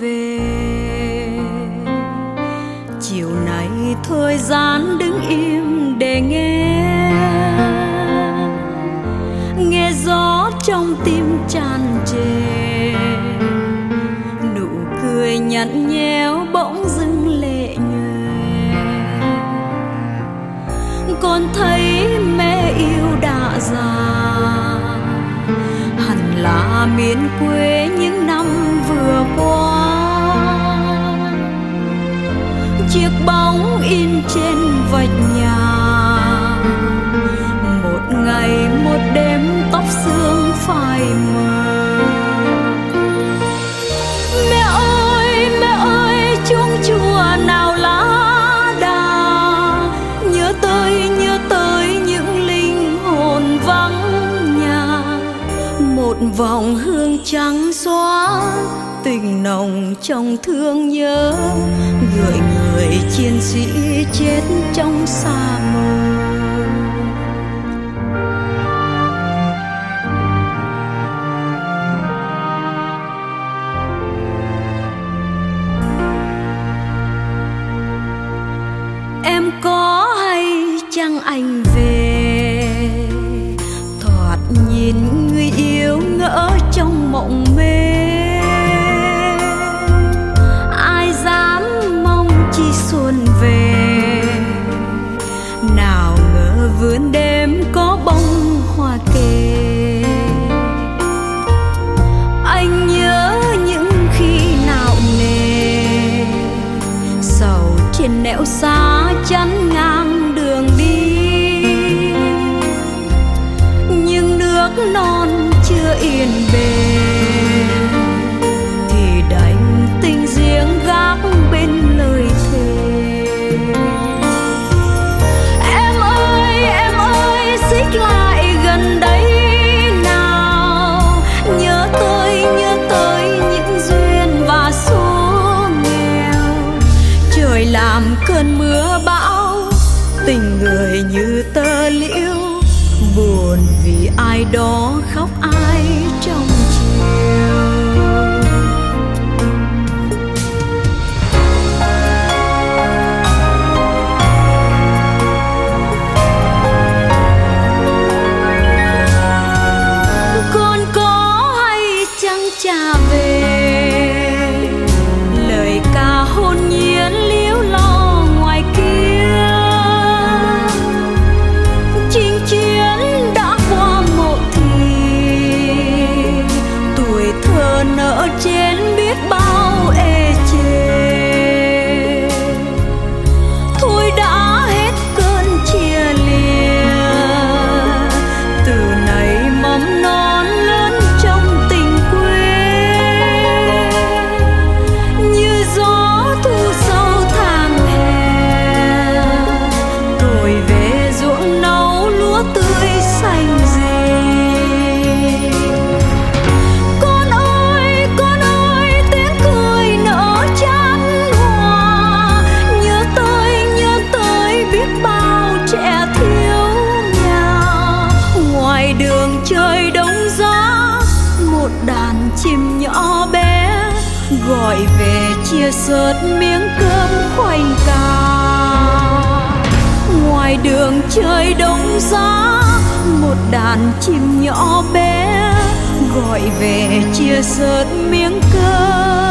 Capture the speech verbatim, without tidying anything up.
về. Chiều nay thời gian đứng im để nghe, nghe gió trong tim tràn trề, nụ cười nhạt nhẽo bỗng dưng lệ nhoè. Con thấy mẹ yêu đã già, hẳn là miền quê những năm vừa qua. Chiếc bóng in trên vách nhà, một ngày một đêm tóc sương phai mờ. Mẹ ơi, mẹ ơi, chuông chùa nào lá đà, nhớ tới, nhớ tới những linh hồn vắng nhà. Một vòng hương trắng xóa tình nồng trong thương nhớ, gợi người chiến sĩ chết trong xa mờ. Em có hay chăng anh về, thoạt nhìn người yêu ngỡ trong mộng mê. Ai dám mong chi xuân về, nào ngờ vườn đêm có bông hoa kề. Anh nhớ những khi nào nề, sầu trên nẻo xa chắn ngang đường đi. Nhưng nước non chưa yên bền, thì đành tình riêng gác bên lời thề. Em ơi, em ơi, xích lại gần đây nào, nhớ tới, nhớ tới những duyên và số nghèo. Trời làm cơn mưa bão, tình người như tơ liễu, buồn vì ai đó khóc ai trong chiều. Con có hay chăng trả về, lời ca hồn nhiên liếu lo ngoài kia. Chinh chiến đã qua một thì, tuổi thơ nở trên biết bao ê chề. Thôi đã hết cơn chia lìa, từ này mầm non lớn trong tình quê. Như gió thu sâu tháng hè, thổi về ruộng nấu lúa tươi xanh rì. Con ơi, con ơi, tiếng cười nở chan hòa, nhớ tới, nhớ tới biết bao trẻ thiếu nhà. Ngoài đường trời đông giá, một đàn chim nhỏ bé gọi về chia sớt miếng cơm khoanh cà. Ngoài đường trời đông giá, một đàn chim nhỏ bé gọi về chia sớt miếng cơm